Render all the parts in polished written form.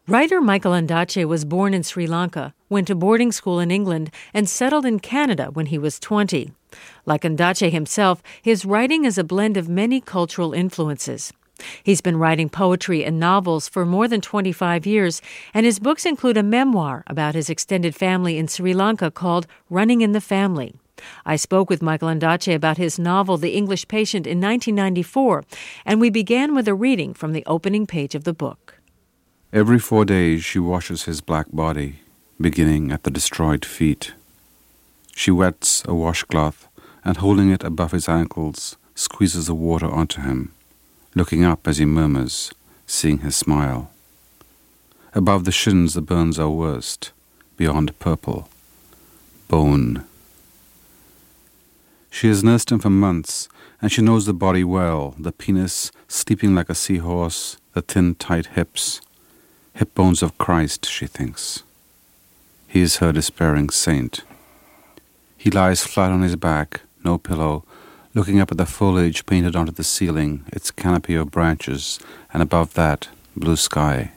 Writer Michael Ondaatje was born in Sri Lanka, went to boarding school in England, and settled in Canada when he was 20. Like Ondaatje himself, his writing is a blend of many cultural influences. He's been writing poetry and novels for more than 25 years, and his books include a memoir about his extended family in Sri Lanka called Running in the Family. I spoke with Michael Ondaatje about his novel The English Patient in 1994, and we began with a reading from the opening page of the book. Every 4 days she washes his black body, beginning at the destroyed feet. She wets a washcloth and, holding it above his ankles, squeezes the water onto him, looking up as he murmurs, seeing his smile. Above the shins the burns are worst, beyond purple. Bone. She has nursed him for months, and she knows the body well, the penis sleeping like a seahorse, the thin, tight hips. Hip bones of Christ, she thinks. He is her despairing saint. He lies flat on his back, no pillow, looking up at the foliage painted onto the ceiling, its canopy of branches, and above that, blue sky.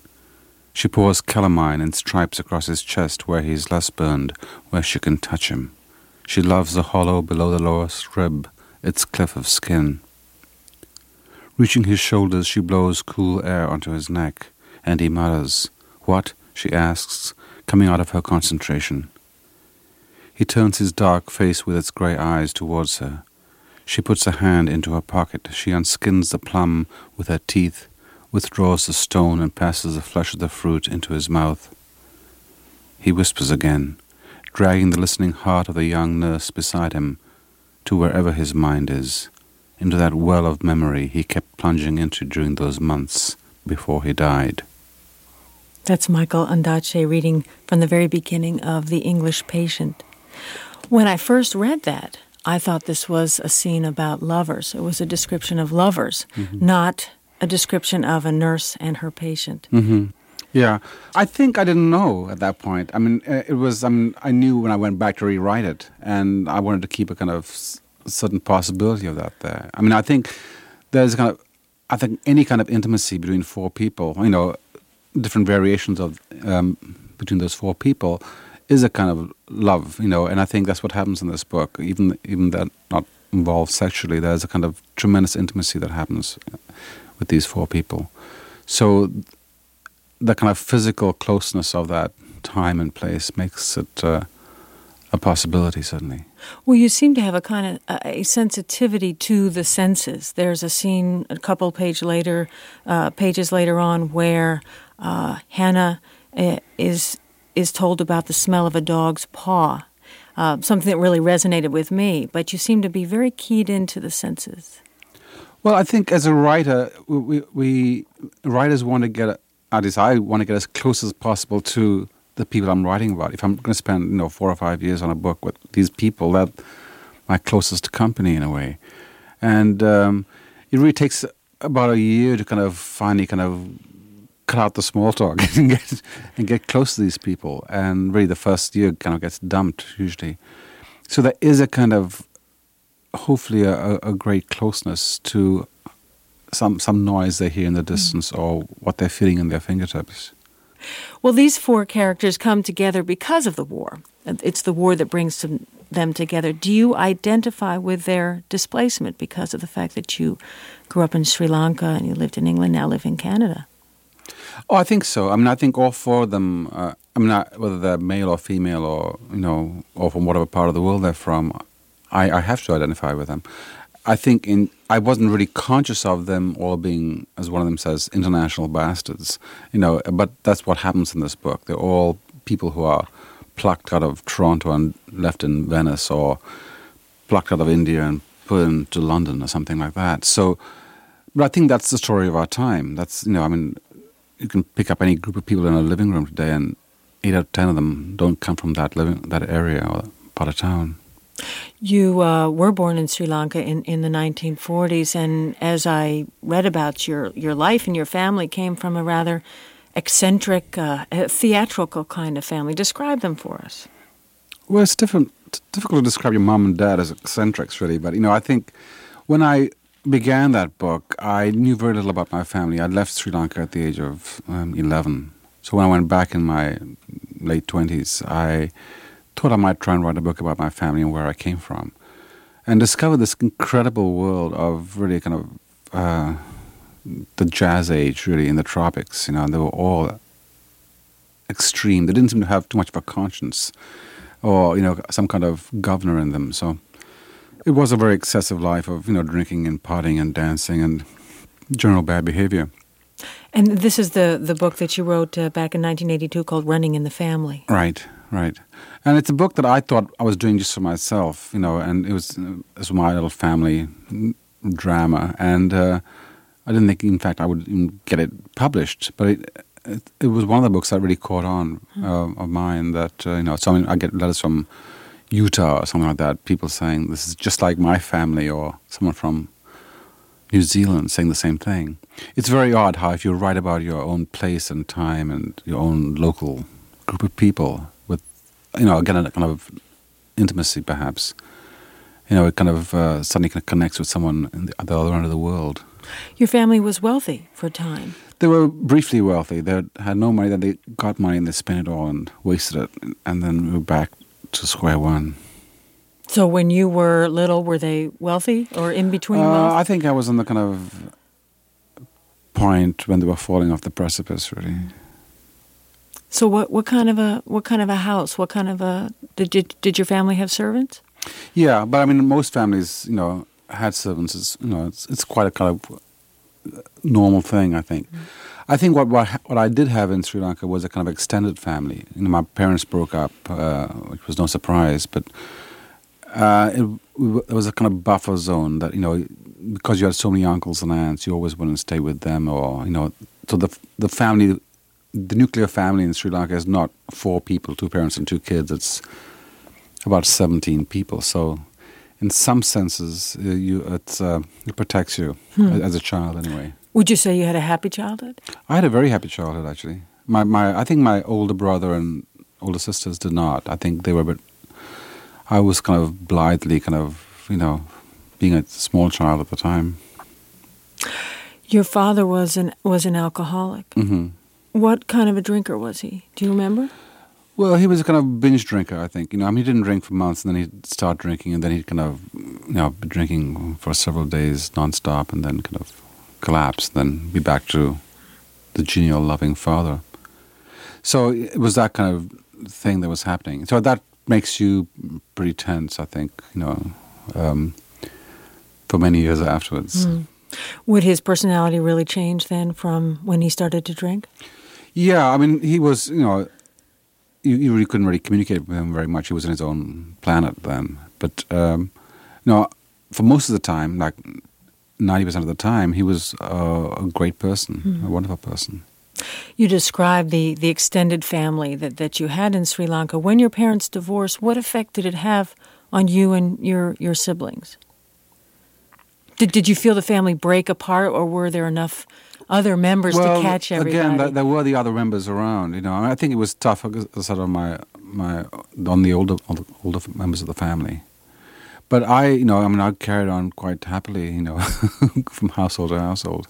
She pours calamine in stripes across his chest where he is less burned, where she can touch him. She loves the hollow below the lowest rib, its cliff of skin. Reaching his shoulders, she blows cool air onto his neck, and he mutters. "What?" she asks, coming out of her concentration. He turns his dark face with its grey eyes towards her. She puts a hand into her pocket. She unskins the plum with her teeth, withdraws the stone, and passes the flesh of the fruit into his mouth. He whispers again, dragging the listening heart of the young nurse beside him to wherever his mind is, into that well of memory he kept plunging into during those months before he died. That's Michael Ondaatje reading from the very beginning of The English Patient. When I first read that, I thought this was a scene about lovers. It was a description of lovers, not a description of a nurse and her patient. Mm-hmm. Yeah, I think I didn't know at that point. I mean, I knew when I went back to rewrite it, and I wanted to keep a kind of certain possibility of that there. I mean, I think there's any kind of intimacy between four people, different variations of between those four people is a kind of love, and I think that's what happens in this book. Even that not involved sexually, there's a kind of tremendous intimacy that happens with these four people. So the kind of physical closeness of that time and place makes it a possibility, certainly. Well, you seem to have a kind of a sensitivity to the senses. There's a scene a couple pages later on where Hannah is told about the smell of a dog's paw, something that really resonated with me. But you seem to be very keyed into the senses. Well, I think as a writer, we writers want to get, at least I want to get as close as possible to the people I'm writing about. If I'm going to spend 4 or 5 years on a book with these people, that's my closest company in a way. And it really takes about a year to kind of finally cut out the small talk and get close to these people. And really the first year kind of gets dumped usually. So there is a kind of, hopefully a great closeness to some noise they hear in the distance or what they're feeling in their fingertips. Well, these four characters come together because of the war. It's the war that brings them together. Do you identify with their displacement because of the fact that you grew up in Sri Lanka and you lived in England, now live in Canada? Oh, I think so. I mean, I think all four of them, whether they're male or female or from whatever part of the world they're from, I have to identify with them. I think I wasn't really conscious of them all being, as one of them says, international bastards, but that's what happens in this book. They're all people who are plucked out of Toronto and left in Venice, or plucked out of India and put into London or something like that. So, but I think that's the story of our time. That's, you can pick up any group of people in a living room today and 8 out of 10 of them don't come from that area or part of town. You were born in Sri Lanka in the 1940s, and as I read about your life and your family came from a rather eccentric, theatrical kind of family. Describe them for us. Well, it's difficult to describe your mom and dad as eccentrics, really, but, I think when I began that book, I knew very little about my family. I left Sri Lanka at the age of 11, So when I went back in my late 20s, I thought I might try and write a book about my family and where I came from, and discovered this incredible world of really kind of the jazz age, really, in the tropics. They were all extreme. They didn't seem to have too much of a conscience or, some kind of governor in them. So it was a very excessive life of, drinking and partying and dancing and general bad behavior. And this is the book that you wrote back in 1982 called Running in the Family. Right. And it's a book that I thought I was doing just for myself, and it was my little family drama. And I didn't think, in fact, I would even get it published. But it was one of the books that really caught on of mine that, I get letters from Utah or something like that, people saying, this is just like my family, or someone from New Zealand saying the same thing. It's very odd how if you write about your own place and time and your own local group of people with, again, a kind of intimacy perhaps, it kind of suddenly connects with someone at the other end of the world. Your family was wealthy for a time. They were briefly wealthy. They had no money, then they got money and they spent it all and wasted it, and then we were back to square one. So when you were little, were they wealthy or in between wealth? I think I was on the kind of point when they were falling off the precipice, really. So what kind of a house? What kind of a did your family have servants? Yeah, but I mean most families, had servants. It's quite a kind of normal thing, I think. I think what I did have in Sri Lanka was a kind of extended family. My parents broke up, which was no surprise, but it was a kind of buffer zone that, because you had so many uncles and aunts, you always wouldn't stay with them, or, so the family, the nuclear family in Sri Lanka is not 4 people, 2 parents and 2 kids. It's about 17 people. So in some senses, it protects you as a child anyway. Would you say you had a happy childhood? I had a very happy childhood, actually. I think my older brother and older sisters did not. I think they were a bit... I was kind of blithely being a small child at the time. Your father was an alcoholic. Mm-hmm. What kind of a drinker was he? Do you remember? Well, he was a kind of binge drinker, I think. He didn't drink for months, and then he'd start drinking, and then he'd kind of, be drinking for several days nonstop, and then kind of collapse, then be back to the genial, loving father. So it was that kind of thing that was happening. So that makes you pretty tense, I think, for many years afterwards. Mm. Would his personality really change then from when he started to drink? Yeah, I mean, he was, you really couldn't really communicate with him very much. He was in his own planet then. But, for most of the time, like 90% of the time, he was a great person, a wonderful person. You described the extended family that you had in Sri Lanka. When your parents divorced, what effect did it have on you and your siblings? Did you feel the family break apart, or were there enough other members to catch everybody? Again, there were the other members around. I think it was tough sort of on the older members of the family. But I carried on quite happily, from household to household.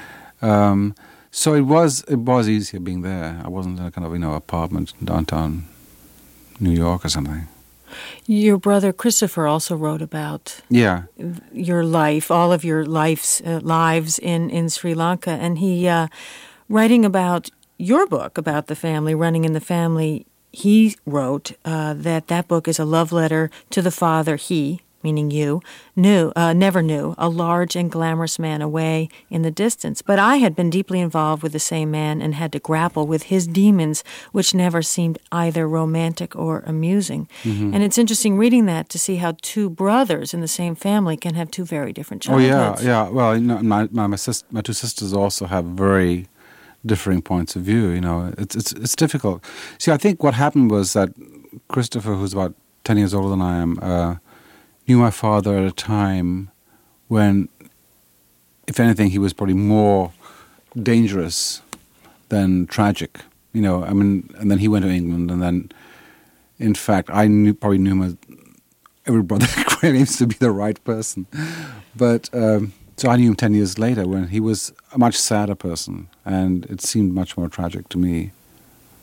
So it was easier being there. I wasn't in a kind of apartment in downtown New York or something. Your brother Christopher also wrote about your life, all of your lives in Sri Lanka, and he writing about your book about the family, Running in the Family. He wrote that book is a love letter to the father he, meaning you, never knew, a large and glamorous man away in the distance. But I had been deeply involved with the same man and had to grapple with his demons, which never seemed either romantic or amusing. Mm-hmm. And it's interesting reading that to see how 2 brothers in the same family can have 2 very different childhoods. Oh, yeah. Well, my 2 sisters also have very differing points of view. It's difficult. See, I think what happened was that Christopher, who's about 10 years older than I am, knew my father at a time when, if anything, he was probably more dangerous than tragic. And then he went to England, and then, in fact, I probably knew him as every brother claims to be the right person. But, so I knew him 10 years later when he was a much sadder person, and it seemed much more tragic to me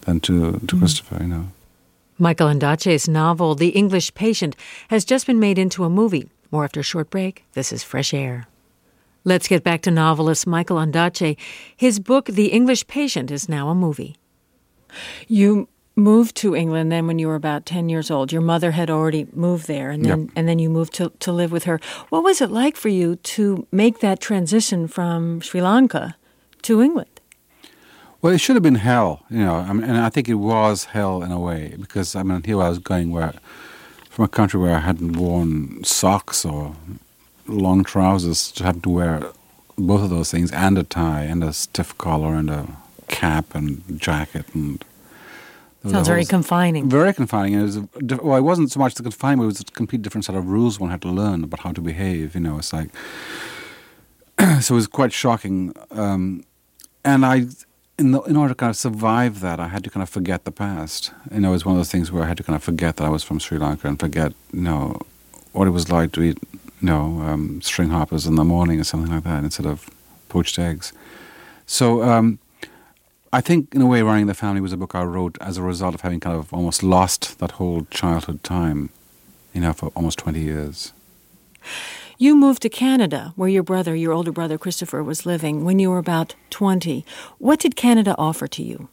than to Christopher, you know. Michael Ondaatje's novel, The English Patient, has just been made into a movie. More after a short break. This is Fresh Air. Let's get back to novelist Michael Ondaatje. His book, The English Patient, is now a movie. You moved to England then when you were about 10 years old. Your mother had already moved there, and then you moved to live with her. What was it like for you to make that transition from Sri Lanka to England? Well, it should have been hell, you know, and I think it was hell in a way, because, here I was going from a country where I hadn't worn socks or long trousers, to have to wear both of those things, and a tie, and a stiff collar, and a cap, and jacket, and... Sounds very confining. Very confining. It wasn't so much the confinement, it was a complete different set of rules one had to learn about how to behave, you know, it's like... So it was quite shocking, and in order to kind of survive that, I had to kind of forget the past. You know, it was one of those things where I had to kind of forget that I was from Sri Lanka and forget, you know, what it was like to eat, you know, string hoppers in the morning or something like that instead of poached eggs. So I think, in a way, Running the Family was a book I wrote as a result of having kind of almost lost that whole childhood time, you know, for almost 20 years. You moved to Canada, where your older brother Christopher, was living when you were about 20. What did Canada offer to you?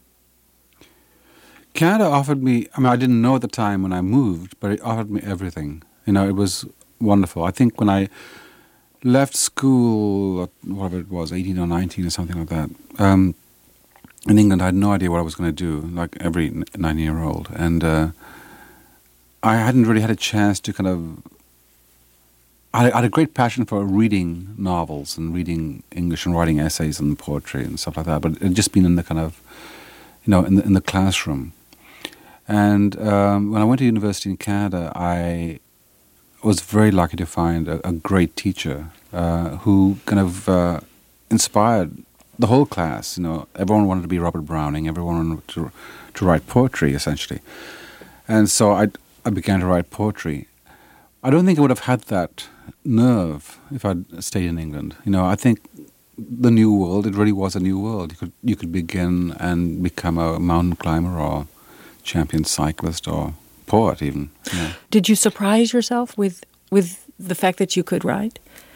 Canada offered me, I didn't know at the time when I moved, but it offered me everything. You know, it was wonderful. I think when I left school, whatever it was, 18 or 19 or something like that, in England, I had no idea what I was going to do, like every 9-year-old. And I hadn't really had a chance to kind of... I had a great passion for reading novels and reading English and writing essays and poetry and stuff like that, but it had just been in the kind of, you know, in the classroom. And when I went to university in Canada, I was very lucky to find a great teacher who kind of inspired the whole class. You know, everyone wanted to be Robert Browning, everyone wanted to write poetry, essentially. And so I began to write poetry. I don't think I would have had that nerve if I'd stayed in England. You know, I think the new world, it really was a new world. You could begin and become a mountain climber or champion cyclist or poet even. You know. Did you surprise yourself with the fact that you could write?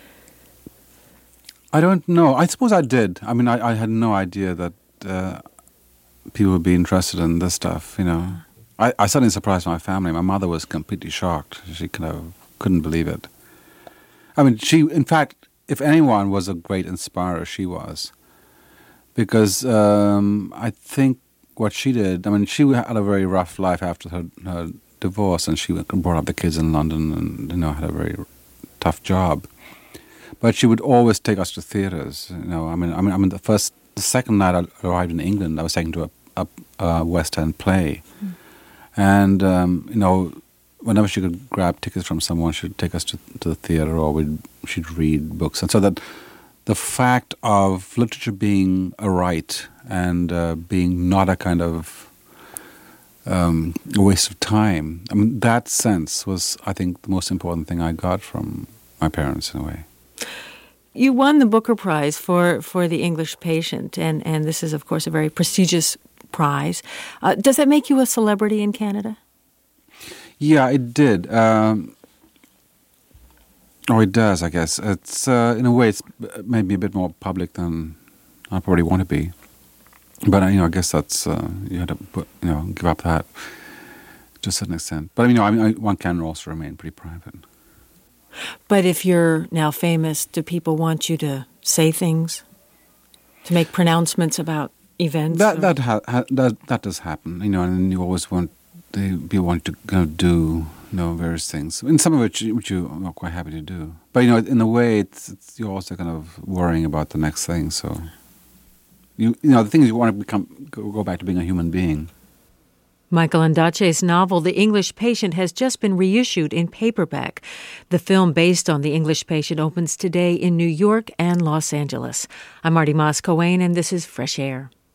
I don't know. I suppose I did. I had no idea that people would be interested in this stuff, you know. I certainly surprised my family. My mother was completely shocked. She kind of couldn't believe it. She, in fact, if anyone was a great inspirer, she was. Because I think what she did, she had a very rough life after her divorce, and she brought up the kids in London and, you know, had a very tough job. But she would always take us to theatres, you know. The second night I arrived in England, I was taken to a West End play. Mm. And, you know, whenever she could grab tickets from someone, she'd take us to the theatre, or she'd read books. And so that the fact of literature being a right and being not a kind of a waste of time, that sense was, I think, the most important thing I got from my parents in a way. You won the Booker Prize for The English Patient, and this is, of course, a very prestigious prize. Does that make you a celebrity in Canada? Yeah, it did. It does, I guess. It's in a way, it's maybe a bit more public than I probably want to be. But I guess that's you had to give up that to a certain extent. But one can also remain pretty private. But if you're now famous, do people want you to say things, to make pronouncements about events? That does happen, and you always want people want to do various things, and some of which you are quite happy to do. But in a way, it's you're also kind of worrying about the next thing. So the thing is, you want to go back to being a human being. Michael Ondaatje's novel, The English Patient, has just been reissued in paperback. The film based on The English Patient opens today in New York and Los Angeles. I'm Marty Moss-Coane, and this is Fresh Air.